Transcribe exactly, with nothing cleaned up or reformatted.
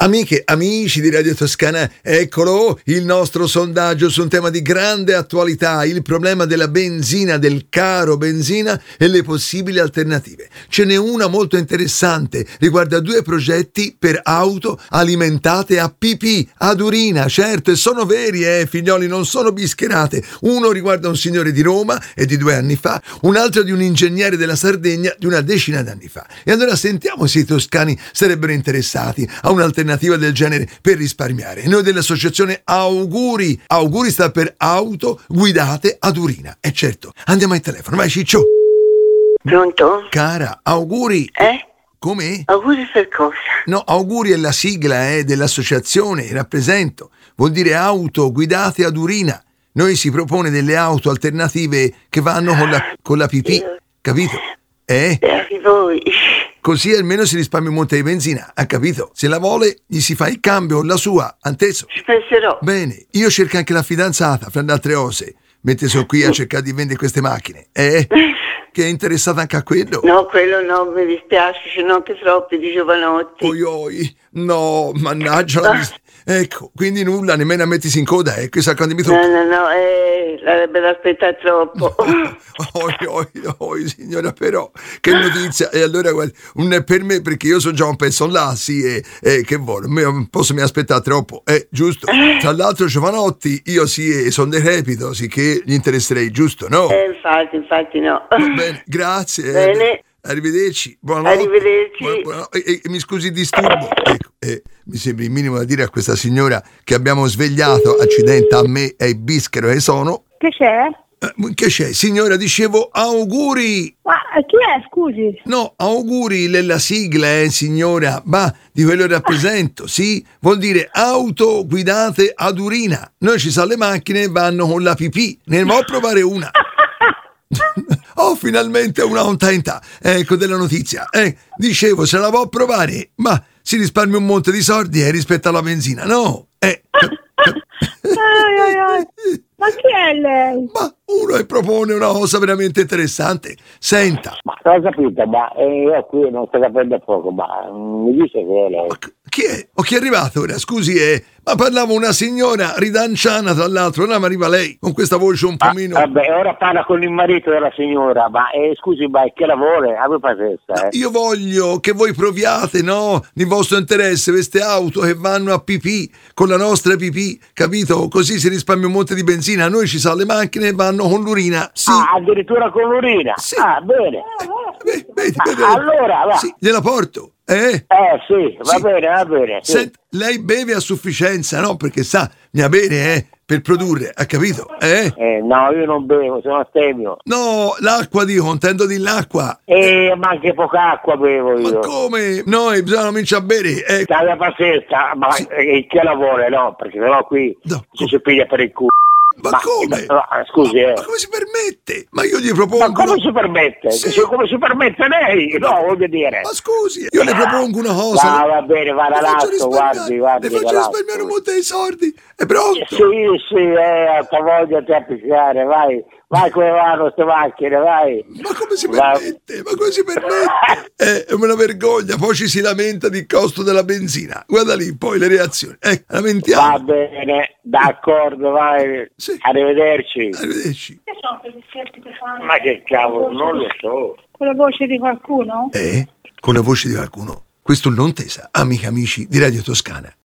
Amiche, amici di Radio Toscana, eccolo il nostro sondaggio su un tema di grande attualità, il problema della benzina, del caro benzina e le possibili alternative. Ce n'è una molto interessante, riguarda due progetti per auto alimentate a pipì, ad urina, certo, e sono veri, eh, figlioli, non sono bischerate. Uno riguarda un signore di Roma e di due anni fa, un altro di un ingegnere della Sardegna di una decina d'anni fa. E allora sentiamo se i toscani sarebbero interessati a un'alternativa del genere per risparmiare. Noi dell'associazione Auguri, Auguri sta per auto guidate ad urina. E certo, andiamo al telefono, vai Ciccio. Pronto? Cara, auguri. Eh? Come? Auguri per cosa? No, auguri è la sigla eh, dell'associazione, rappresento. Vuol dire auto guidate ad urina. Noi si propone delle auto alternative che vanno con la, con la pipì, capito? Eh? Beati voi. Così almeno si risparmia un monte di benzina, ha capito? Se la vuole, gli si fa il cambio, la sua, anteso. Ci penserò. Bene, io cerco anche la fidanzata, fra le altre cose, mentre sono qui a cercare di vendere queste macchine. Eh? Che è interessata anche a quello? No, quello no, mi dispiace, ce n'ho anche troppi di giovanotti. Oi, oi, no, mannaggia la mis- Ecco, quindi nulla, nemmeno a mettersi in coda, eh, chissà quando mi tocca. No, no, no, eh, l'avrebbe da aspettare troppo. Oi, oi, oi, signora, però, che notizia. E allora, guarda, non è per me, perché io sono già un pezzo là, sì, e, e che vuole, non posso mi aspettare troppo, eh, giusto? Tra l'altro, giovanotti, io sì, sono decrepito, sì che gli interesserei, giusto, no? Eh, infatti, infatti no. Va bene, grazie. Bene. Eh, arrivederci, buonanotte. Arrivederci. Buona- buona- e, e, mi scusi il disturbo. Ecco, eh, mi sembra il minimo da dire a questa signora che abbiamo svegliato, accidente a me e il bischero che sono. Che c'è? Eh, che c'è? Signora, dicevo auguri. Ma chi è, scusi? No, auguri la sigla, eh, signora. Ma di quello rappresento, sì? Vuol dire auto guidate ad urina. Noi ci sono le macchine e vanno con la pipì. Ne devo provare una. Oh, finalmente una ontaità. Ecco della notizia. Eh, dicevo, se la può provare, ma si risparmia un monte di soldi eh, rispetto alla benzina, no? Eh. Ai, ai, ai. Ma chi è lei? Ma uno che propone una cosa veramente interessante. Senta. Ma ho capito, ma eh, io qui non sto capendo poco, ma mm, mi dice che è lei. Ma chi è? O chi è arrivato ora? Scusi, eh, ma parlava una signora ridanciana, tra l'altro, ora mi arriva lei con questa voce un Ah, pomino. vabbè, ora parla con il marito della signora, ma eh, scusi, ma che lavoro? Avete pazienza, eh? Io voglio che voi proviate, no? Di vostro interesse, queste auto che vanno a pipì, con la nostra pipì, capito? Così si risparmia un monte di benzina. A noi ci sono le macchine e vanno con l'urina. Sì. Ah, addirittura con l'urina? Sì. Ah, bene. Vedi, vedi, Ah, vedi. allora, va. Sì, gliela porto. Eh? Eh, sì, va Sì. bene, va bene. Sì. Sent- lei beve a sufficienza, no? Perché sa, ne bere, eh? Per produrre, ha capito? Eh? Eh, no, io non bevo, sono astemio. No, l'acqua dico, intendo di l'acqua. E ma anche poca acqua bevo Ma io. come? Noi bisogna cominciare a bere. Eh. Stai pazienza, ma Sì. eh, che lavoro, no? Perché sennò qui No, ci si piglia per il culo. Ma, Ma- come? ma- scusi, ma, eh. ma come si permette? Ma io gli Ma propongo. come una- si permette? Sì. Sì, come si permette lei? No, voglio dire. Ma scusi, io le propongo una cosa. Va, va bene, va Le faccio all'alto, risparmiare- guardi, guardi. Le faccio dall'alto. risparmiare un monte di soldi. È pronto? Sì, sì, eh, alta voglia te a picchiare, vai. Vai come vanno queste macchine, vai. Ma come si Va- permette? Ma come si permette? Eh, È una vergogna. Poi ci si lamenta del costo della benzina. Guarda lì, poi le reazioni. Eh, lamentiamo. Va bene, d'accordo, vai. Sì. Arrivederci. Arrivederci. Che sono quegli scherzi che fanno? Ma che cavolo, non lo so. Con la voce di qualcuno? Eh? Con la voce di qualcuno. Questo non tesa, amiche amici di Radio Toscana.